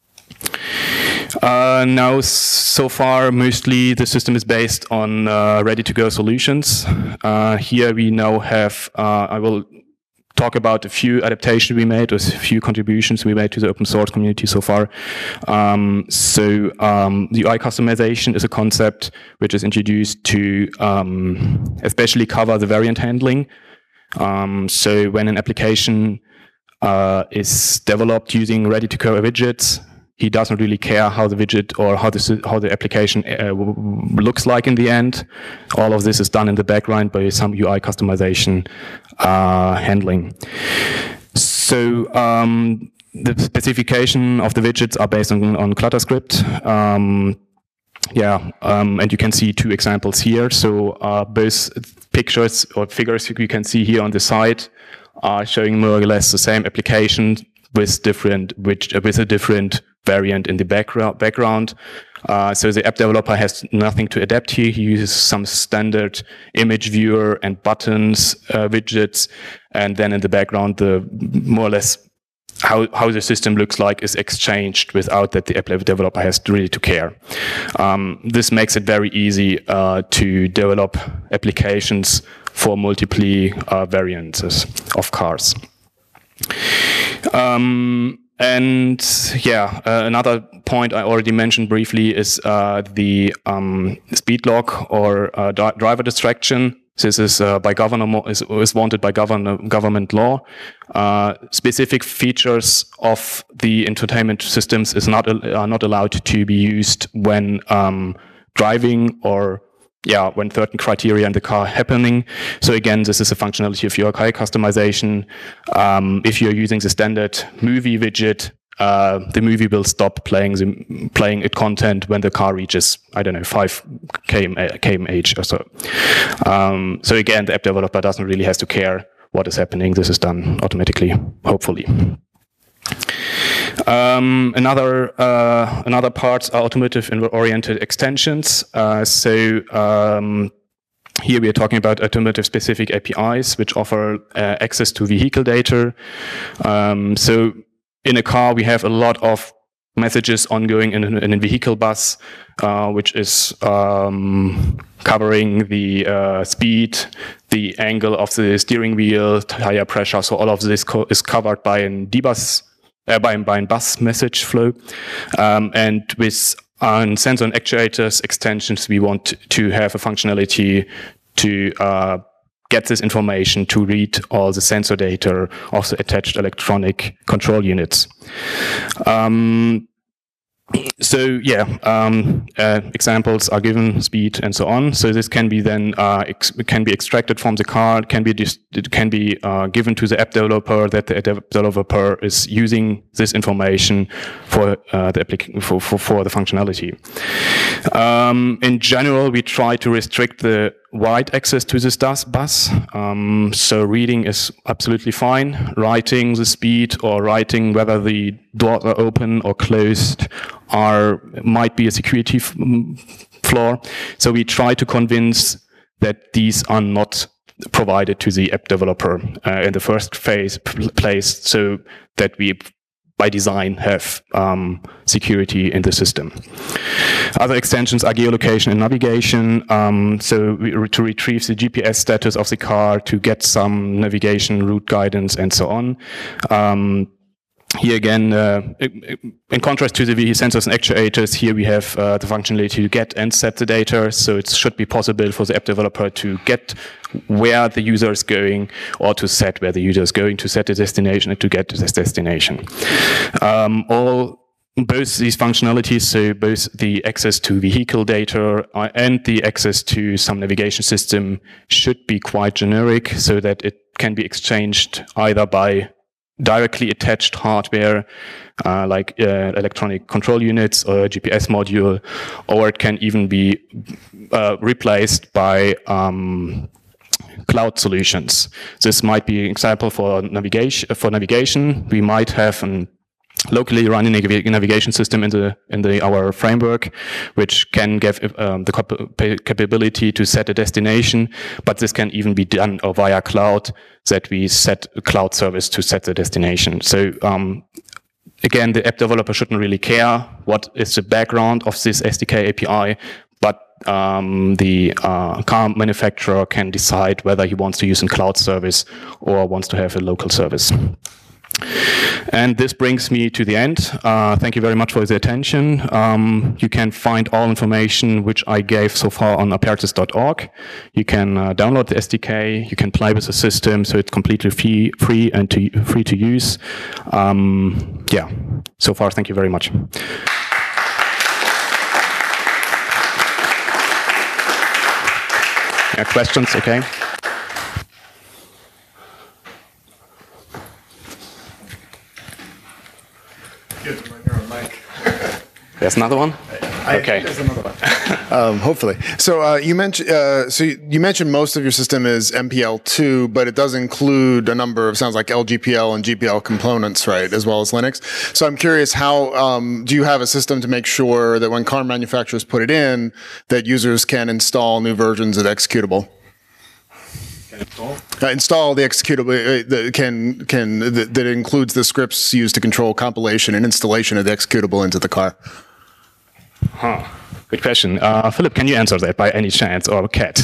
Uh, now, so far, mostly the system is based on uh, ready-to-go solutions. Uh, here we now have, uh, I will talk about a few adaptations we made, or a few contributions we made to the open source community so far. Um, so um, the U I customization is a concept which is introduced to um, especially cover the variant handling. Um, so when an application uh, is developed using ready-to-go widgets, he doesn't really care how the widget or how the how the application uh, looks like in the end. All of this is done in the background by some U I customization uh, handling. So um, the specification of the widgets are based on, on ClutterScript. Um, yeah, um, and you can see two examples here. So uh, both pictures or figures you can see here on the side are showing more or less the same application with different which with a different variant in the background. background. Uh, so the app developer has nothing to adapt here. He uses some standard image viewer and buttons, uh, widgets, and then in the background, the more or less how, how the system looks like is exchanged without that the app developer has really to care. Um, this makes it very easy uh, to develop applications for multiple uh, variants of cars. Um, And yeah, uh, another point I already mentioned briefly is uh, the um, speed lock or uh, driver distraction. This is uh, by governor is, is wanted by governor, government law. Uh, specific features of the entertainment systems is not are not allowed to be used when um, driving or yeah, when certain criteria in the car happening. So again, this is a functionality of U I customization. Um, if you're using the standard movie widget, uh, the movie will stop playing the playing it content when the car reaches, I don't know, five kilometers or so. Um, so again, the app developer doesn't really have to care what is happening. This is done automatically, hopefully. Um, another uh, another parts are automotive-oriented extensions. Uh, so um, here we are talking about automotive-specific A P Is, which offer uh, access to vehicle data. Um, so in a car, we have a lot of messages ongoing in, in a vehicle bus, uh, which is um, covering the uh, speed, the angle of the steering wheel, tire pressure. So all of this co is covered by a dbus uh, by, by bus message flow. Um, and with on sensor and actuators extensions, we want to have a functionality to uh, get this information to read all the sensor data of the attached electronic control units. Um, So yeah, um, uh, examples are given, speed and so on. So this can be then uh, ex can be extracted from the car. It can be it can be uh, given to the app developer that the app developer is using this information for uh, the application for, for for the functionality. Um, in general, we try to restrict the write access to this bus. Um, so reading is absolutely fine. Writing the speed or writing whether the doors are open or closed are might be a security flaw. So we try to convince that these are not provided to the app developer uh, in the first phase place, so that we by design have um, security in the system. Other extensions are geolocation and navigation. Um, so we, to retrieve the G P S status of the car, to get some navigation, route guidance, and so on. Um, Here again, uh, in contrast to the V sensors and actuators, here we have uh, the functionality to get and set the data. So it should be possible for the app developer to get where the user is going, or to set where the user is going, to set the destination and to get to this destination. Um, all both these functionalities, so both the access to vehicle data and the access to some navigation system, should be quite generic, so that it can be exchanged either by directly attached hardware, uh, like uh, electronic control units or a G P S module, or it can even be uh, replaced by um, cloud solutions. This might be an example for navigation. For navigation, we might have an locally running navigation system in the in the our framework, which can give um, the cap capability to set a destination, but this can even be done or via cloud, that we set a cloud service to set the destination. So um, again, the app developer shouldn't really care what is the background of this S D K A P I, but um, the uh, car manufacturer can decide whether he wants to use a cloud service or wants to have a local service. And this brings me to the end. Uh, thank you very much for the attention. Um, you can find all information which I gave so far on apertus dot org. You can uh, download the S D K. You can play with the system, so it's completely free, free and to, free to use. Um, yeah. So far, thank you very much. Yeah, questions? Okay. There's another one. I, okay. There's another one. um, hopefully. So uh, you mentioned. Uh, so you, you mentioned most of your system is M P L two, but it does include a number of sounds like L G P L and G P L components, right, as well as Linux. So I'm curious, how um, do you have a system to make sure that when car manufacturers put it in, that users can install new versions of the executable? Install? Uh, install the executable uh, the, can can the, that includes the scripts used to control compilation and installation of the executable into the car. Huh. Good question. Uh, Philip, can you answer that by any chance, or Kat?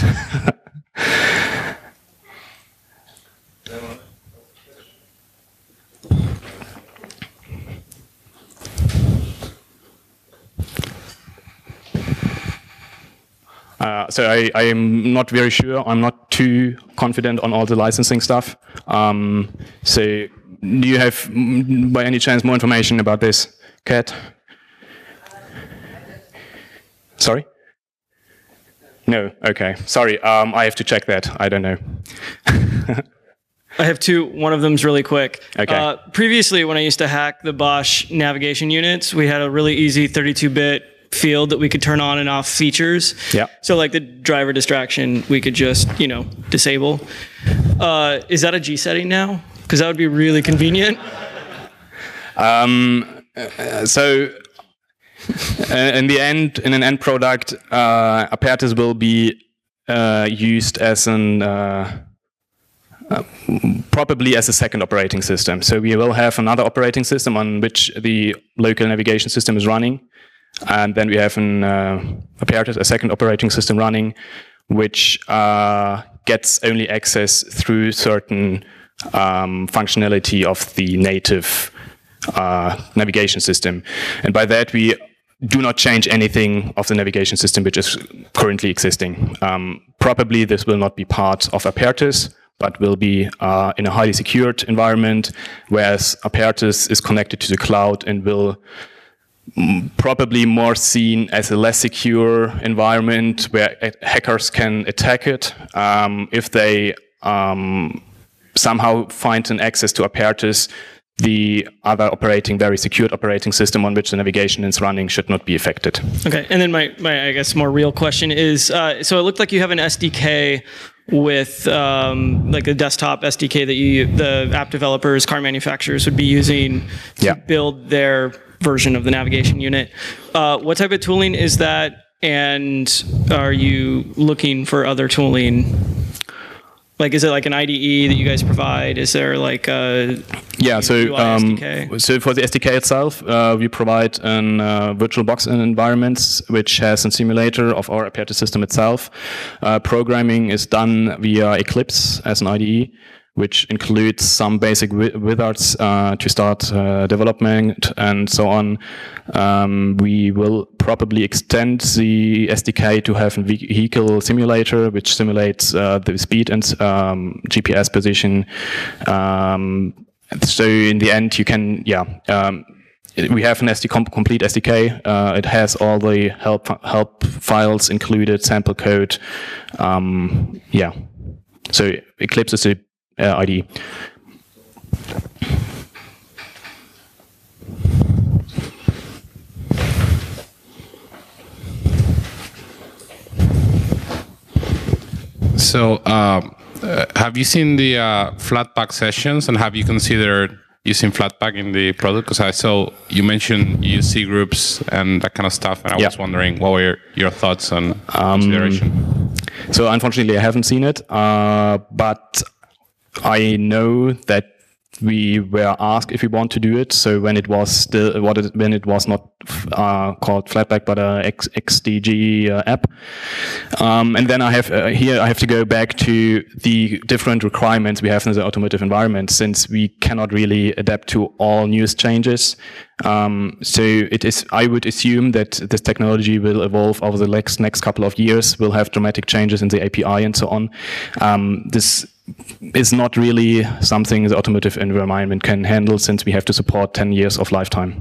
Uh, so I, I am not very sure. I'm not too confident on all the licensing stuff. Um, so do you have, by any chance, more information about this, Kat? Sorry? No, okay. Sorry, um, I have to check that. I don't know. I have two. One of them's really quick. Okay. Uh, previously, when I used to hack the Bosch navigation units, we had a really easy thirty-two bit field that we could turn on and off features. Yeah. So like the driver distraction, we could just, you know, disable. Uh, is that a G setting now? Because that would be really convenient. Um, uh, so uh, in the end, in an end product, uh, Apertus will be uh, used as an uh, uh, probably as a second operating system. So we will have another operating system on which the local navigation system is running. And then we have an uh, Apertus, a second operating system running, which uh, gets only access through certain um, functionality of the native uh, navigation system. And by that, we do not change anything of the navigation system which is currently existing. Um, probably this will not be part of Apertus, but will be uh, in a highly secured environment, whereas Apertus is connected to the cloud and will probably more seen as a less secure environment where hackers can attack it um, if they um, somehow find an access to Apertus. The other operating, very secured operating system on which the navigation is running should not be affected. Okay, and then my, my I guess, more real question is, uh, so it looked like you have an S D K with um, like the desktop S D K that you, the app developers, car manufacturers would be using to yeah. build their version of the navigation unit. Uh, what type of tooling is that, and are you looking for other tooling? Like, is it like an I D E that you guys provide? Is there like a yeah? So U I um, S D K? So for the S D K itself, uh, we provide an uh, VirtualBox environment which has a simulator of our Apertus system itself. Uh, programming is done via Eclipse as an I D E, which includes some basic wi wizards uh, to start uh, development and so on. Um, we will probably extend the S D K to have a vehicle simulator, which simulates uh, the speed and um, G P S position. Um, so in the end, you can, yeah. Um, we have an S D complete S D K. Uh, it has all the help help files included, sample code. Um, yeah. So Eclipse is a Uh, I D E. So, uh, uh, have you seen the uh, Flatpak sessions, and have you considered using Flatpak in the product? Because I saw you mentioned you use C groups and that kind of stuff, and I yeah. was wondering what were your, your thoughts on um, consideration? So, unfortunately, I haven't seen it, uh, but I know that we were asked if we want to do it. So when it was still what it, when it was not uh, called Flatpak but a X, X D G uh, app, um, and then I have uh, here I have to go back to the different requirements we have in the automotive environment, since we cannot really adapt to all news changes. Um, so it is. I would assume that this technology will evolve over the next next couple of years. We'll have dramatic changes in the A P I and so on. Um, this is not really something the automotive environment can handle, since we have to support ten years of lifetime.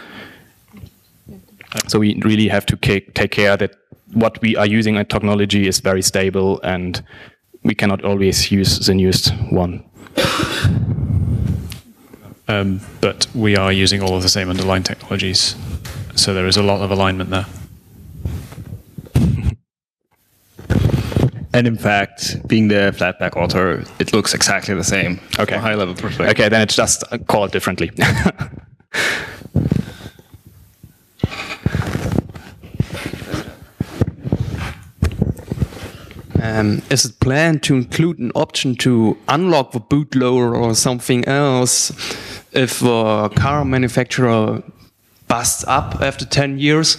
So we really have to take care that what we are using in technology is very stable, and we cannot always use the newest one. Um, but we are using all of the same underlying technologies, so there is a lot of alignment there. And in fact, being the Flatpak author, it looks exactly the same. Okay. From a high-level perspective. Okay, then it's just uh, called differently. Um, is it planned to include an option to unlock the bootloader or something else if a car manufacturer busts up after ten years?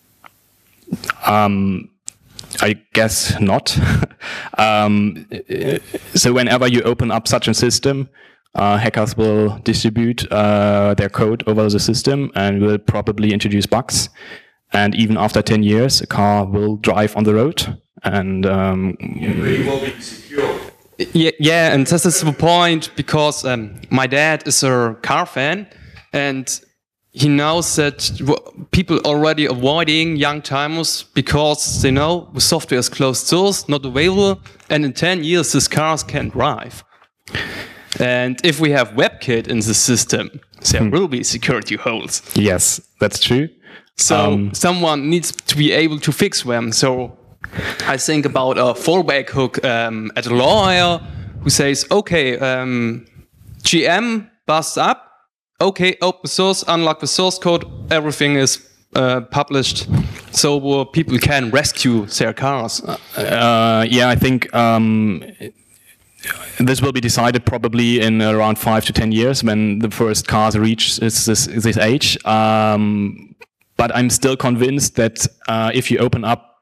Um, I guess not. um, so whenever you open up such a system, uh, hackers will distribute uh, their code over the system and will probably introduce bugs. And even after ten years, a car will drive on the road. And um, it will be secure. Yeah, yeah, and this is the point, because um, my dad is a car fan, and he knows that people already avoiding young timers because they know the software is closed source, not available, and in ten years these cars can't drive. And if we have WebKit in the system, there hmm. will be security holes. Yes, that's true. So um, someone needs to be able to fix them. So I think about a fallback hook um, at a lawyer who says, okay, um, G M busts up. Okay, open source, unlock the source code, everything is uh, published, so uh, people can rescue their cars. Uh, yeah, I think um, this will be decided probably in around five to ten years when the first cars reach this, this, this age. Um, but I'm still convinced that uh, if you open up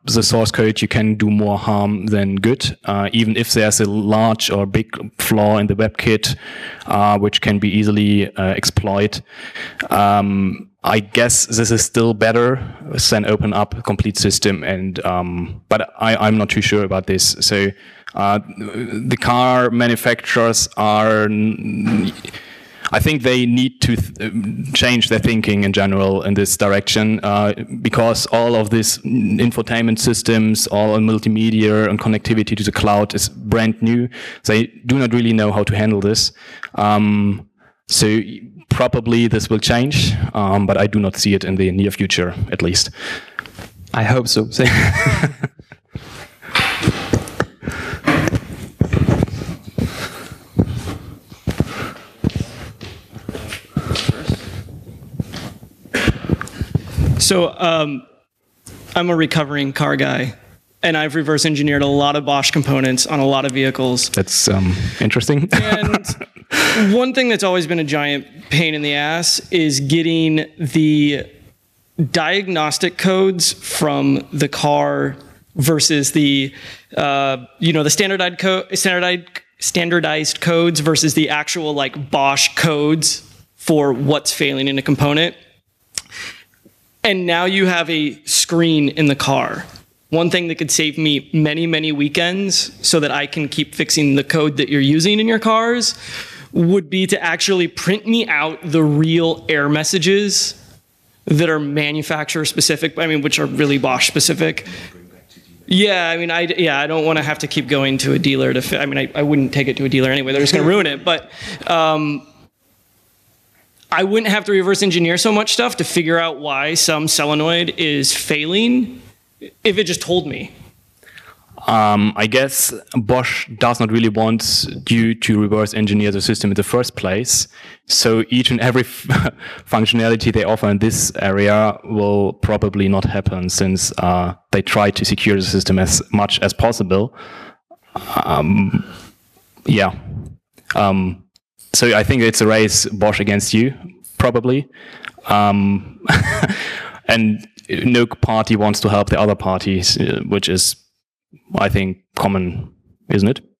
the source code, you can do more harm than good, uh, even if there's a large or big flaw in the WebKit, uh, which can be easily uh, exploited. Um, I guess this is still better than open up a complete system, and um, but I, I'm not too sure about this. So uh, the car manufacturers are, I think they need to th change their thinking in general in this direction, uh, because all of these infotainment systems, all multimedia and connectivity to the cloud is brand new. They do not really know how to handle this. Um, so probably this will change, um, but I do not see it in the near future, at least. I hope so. So um, I'm a recovering car guy, and I've reverse engineered a lot of Bosch components on a lot of vehicles. That's um, interesting. And one thing that's always been a giant pain in the ass is getting the diagnostic codes from the car versus the, uh, you know, the standardized, co standardized, standardized codes versus the actual like Bosch codes for what's failing in a component. And now you have a screen in the car. One thing that could save me many, many weekends so that I can keep fixing the code that you're using in your cars would be to actually print me out the real error messages that are manufacturer specific, I mean, which are really Bosch specific. Yeah, I mean, I, yeah, I don't want to have to keep going to a dealer to, fi I mean, I, I wouldn't take it to a dealer anyway. They're just going to ruin it. But um, I wouldn't have to reverse engineer so much stuff to figure out why some solenoid is failing if it just told me. Um, I guess Bosch does not really want you to reverse engineer the system in the first place. So each and every functionality they offer in this area will probably not happen, since uh, they try to secure the system as much as possible. Um, yeah. Um, so I think it's a race Bosch against you, probably. Um, and no party wants to help the other parties, uh, which is, I think, common, isn't it?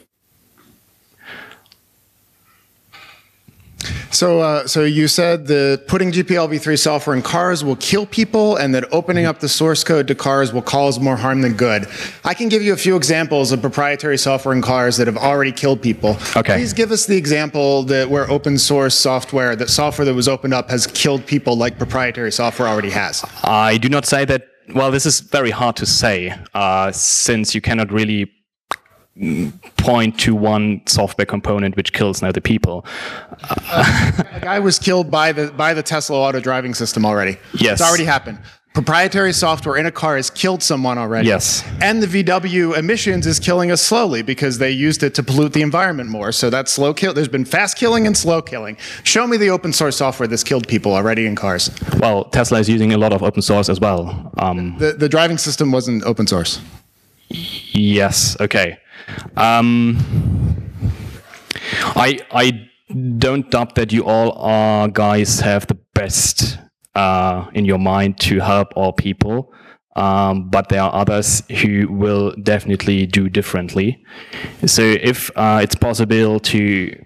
So, uh, so you said that putting G P L v three software in cars will kill people, and that opening up the source code to cars will cause more harm than good. I can give you a few examples of proprietary software in cars that have already killed people. Okay. Please give us the example that where open source software, that software that was opened up has killed people like proprietary software already has. I do not say that. Well, this is very hard to say, uh, since you cannot really point to one software component which kills now the people. A guy was killed by the by the Tesla auto driving system already. Yes. It's already happened. Proprietary software in a car has killed someone already. Yes. And the V W emissions is killing us slowly because they used it to pollute the environment more. So that's slow kill. There's been fast killing and slow killing. Show me the open source software that's killed people already in cars. Well, Tesla is using a lot of open source as well. Um, The, the driving system wasn't open source. Yes. Okay. Um, I I don't doubt that you all are guys have the best uh, in your mind to help all people, um, but there are others who will definitely do differently. So if uh, it's possible to,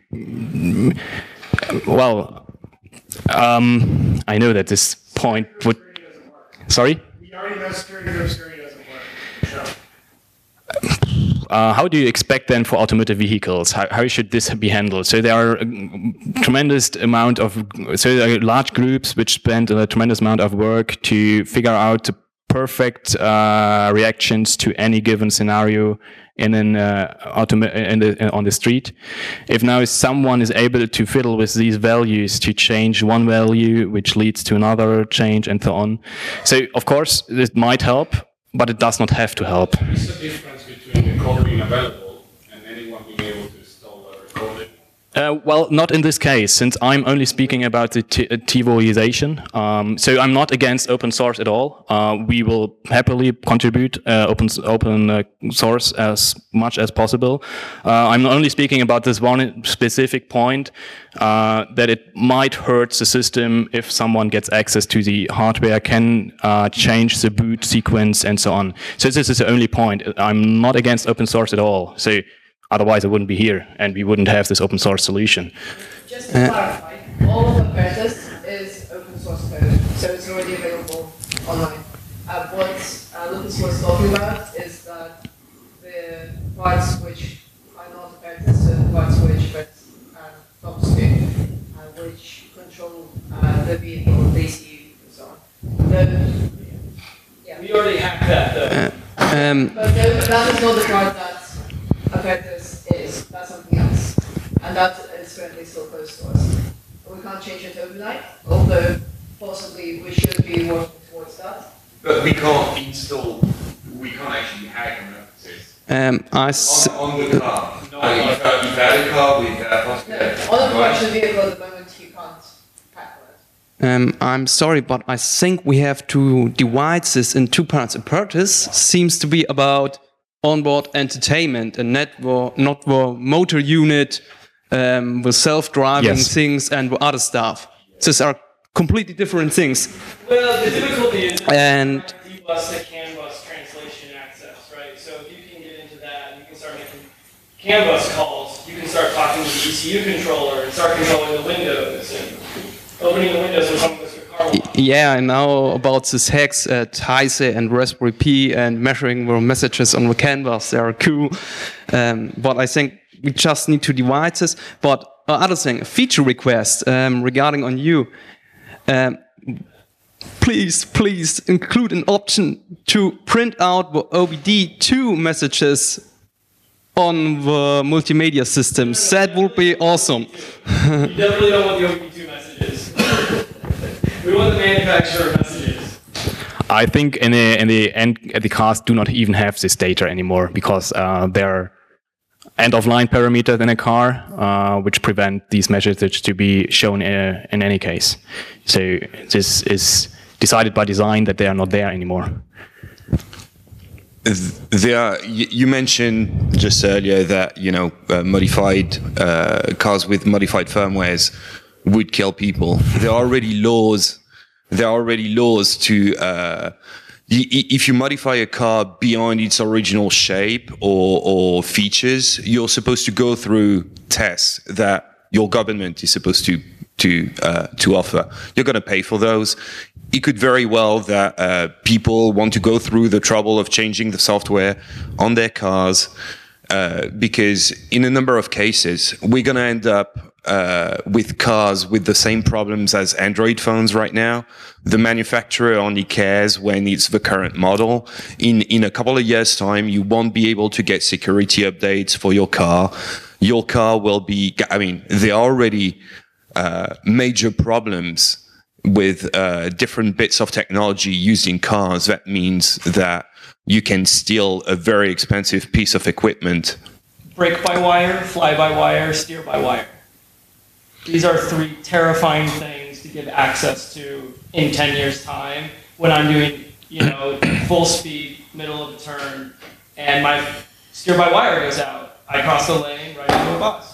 well, um, I know that this point would. Sorry. We already know security group security doesn't work. Uh, how do you expect then for automotive vehicles? How, how should this be handled? So there are a tremendous amount of, so there are large groups which spend a tremendous amount of work to figure out the perfect uh, reactions to any given scenario in an uh, automa in the, on the street. If now someone is able to fiddle with these values to change one value, which leads to another change and so on. So of course this might help, but it does not have to help. What's the difference between the code being available and anyone being able to install a recording? Uh, well, not in this case, since I'm only speaking about the t- TiVoization. Um, so I'm not against open source at all. Uh, we will happily contribute uh, open open uh, source as much as possible. Uh, I'm only speaking about this one specific point, uh, that it might hurt the system if someone gets access to the hardware, can uh, change the boot sequence and so on. So this is the only point. I'm not against open source at all. So otherwise, I wouldn't be here, and we wouldn't have this open source solution. Just to uh, clarify, all of Apertus is open source code, so it's already available online. Uh, what uh, Lucas was talking about is that the parts which are not Apertus, so the parts which but uh, top speed, uh, which control uh, the vehicle, the C U, and so on. The, yeah. We already hacked that, though. Uh, um, but the, that is not the part that Apertus is, that's something else. And that is currently still closed source. We can't change it overnight, although possibly we should be working towards that. But we can't install, we can't actually hack on Apertus. Um, I s- on, on the car. No, I mean, you've, got, you've had a car with uh, no, on a production vehicle at the moment you can't hack on it. Um, I'm sorry, but I think we have to divide this in two parts. Apertus seems to be about onboard entertainment and not the, not the motor unit, um, the self-driving yes. things and the other stuff. These are completely different things. Well, the difficulty is and D bus to CAN bus translation access, right? So if you can get into that, you can start making CAN bus calls. You can start talking to the E C U controller and start controlling the windows and opening the windows when someone goes to a car wash. Yeah, I know about these hacks at Heise and Raspberry Pi and measuring the messages on the canvas. They are cool. Um, but I think we just need to divide this. But uh, other thing, a feature request um, regarding on you. Um, please, please include an option to print out the O B D two messages on the multimedia systems. That would be awesome. You definitely don't want the O B D two messages. We want the manufacturer messages. I think in the in the end, the cars do not even have this data anymore because uh, they're end-of-line parameters in a car, uh, which prevent these messages to be shown uh, in any case. So this is decided by design that they are not there anymore. There, are, you mentioned just earlier that you know uh, modified uh, cars with modified firmwares would kill people. There are already laws. There are already laws to. Uh, If you modify a car beyond its original shape or, or features, you're supposed to go through tests that your government is supposed to to uh, to offer. You're going to pay for those. It could very well that uh, people want to go through the trouble of changing the software on their cars uh, because in a number of cases, we're going to end up Uh, with cars with the same problems as Android phones right now. The manufacturer only cares when it's the current model. In in a couple of years' time, you won't be able to get security updates for your car. Your car will be, I mean, there are already uh, major problems with uh, different bits of technology used in cars. That means that you can steal a very expensive piece of equipment. Brake-by-wire, fly-by-wire, steer-by-wire. These are three terrifying things to give access to in ten years' time when I'm doing, you know, full speed, middle of the turn, and my steer-by-wire goes out. I cross the lane right into a bus.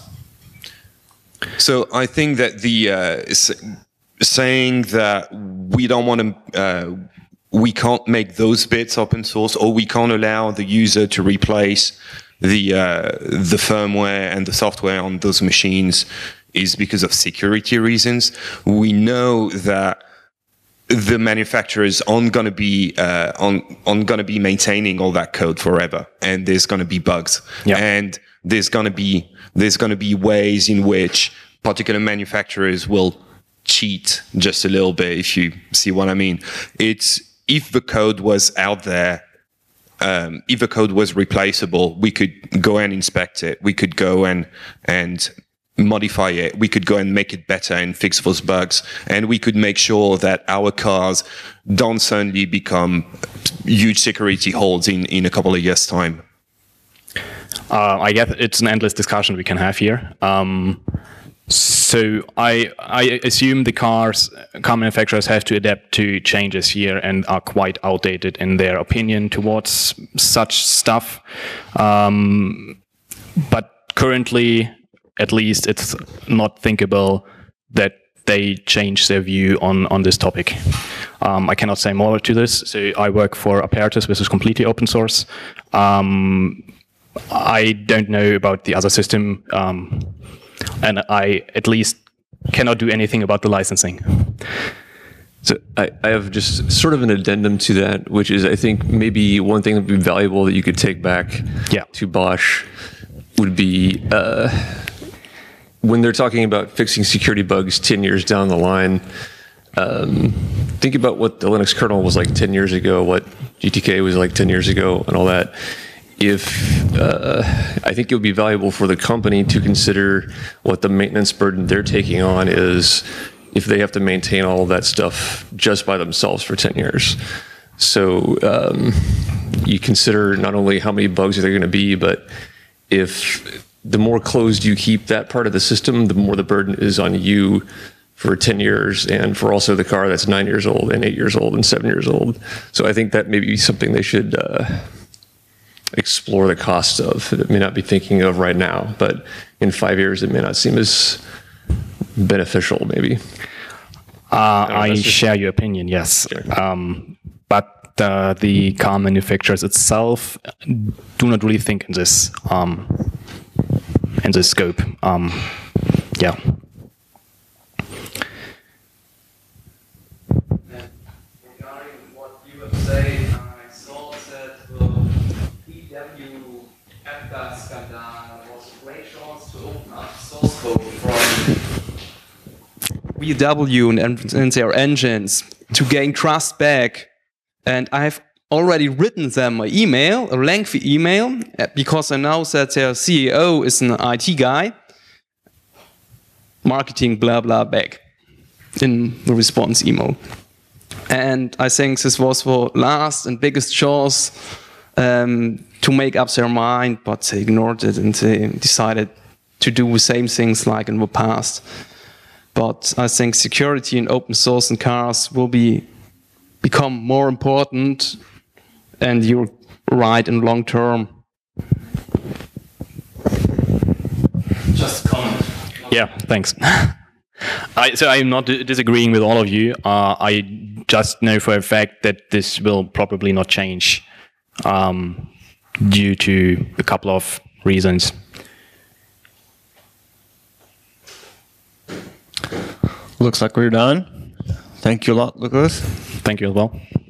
So I think that the uh, saying that we don't want to, uh, we can't make those bits open source, or we can't allow the user to replace the uh, the firmware and the software on those machines is because of security reasons. We know that the manufacturers aren't going to be uh, on on going to be maintaining all that code forever, and there's going to be bugs, yeah. and there's going to be there's going to be ways in which particular manufacturers will cheat just a little bit, if you see what I mean. It's if the code was out there. Um, if the code was replaceable, we could go and inspect it. We could go and and modify it. We could go and make it better and fix those bugs. And we could make sure that our cars don't suddenly become huge security holes in, in a couple of years' time. Uh, I guess it's an endless discussion we can have here. Um, so I I assume the cars car manufacturers have to adapt to changes here and are quite outdated in their opinion towards such stuff. Um, but currently, at least, it's not thinkable that they change their view on, on this topic. Um, I cannot say more to this. So I work for Apertus, which is completely open source. Um, I don't know about the other system, um, and I at least cannot do anything about the licensing. So I, I have just sort of an addendum to that, which is I think maybe one thing that would be valuable that you could take back yeah. to Bosch would be uh, when they're talking about fixing security bugs ten years down the line, um, think about what the Linux kernel was like ten years ago, what G T K was like ten years ago, and all that. If uh, I think it would be valuable for the company to consider what the maintenance burden they're taking on is if they have to maintain all of that stuff just by themselves for ten years. So um, you consider not only how many bugs are there going to be, but if the more closed you keep that part of the system, the more the burden is on you for ten years, and for also the car that's nine years old and eight years old and seven years old. So I think that may be something they should uh, explore the cost of. It may not be thinking of right now, but in five years it may not seem as beneficial, maybe. Uh, I, I share your opinion, yes. Okay. Um, but uh, the car manufacturers itself do not really think in this um, in this scope. Um, yeah. Regarding what you have said, I saw that the V W AppGuard scandal was a great chance to open up source code from V W and, and their engines to gain trust back. And I've already written them an email, a lengthy email, because I know that their C E O is an I T guy. Marketing blah blah back in the response email. And I think this was the last and biggest chance um, to make up their mind, but they ignored it and they decided to do the same things like in the past. But I think security and open source in cars will be become more important, and you're right in long term. Just comment. Yeah, thanks. I, so I'm not disagreeing with all of you. Uh, I just know for a fact that this will probably not change um, due to a couple of reasons. Looks like we're done. Thank you a lot, Lucas. Thank you as well.